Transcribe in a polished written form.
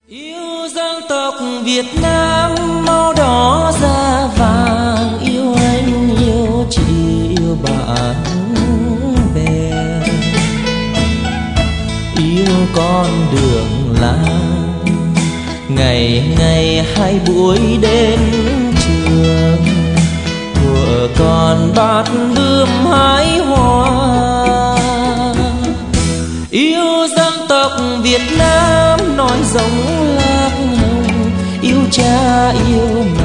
Yêu dân tộc Việt Nam màu đỏ da vàng, yêu anh yêu chị yêu bạn bè, yêu con đường làng ngày ngày hai buổi đến trường, thuở còn bát bướm hái hoa. Yêu dân tộc Việt Nam nói giống lạc hồng, yêu cha yêu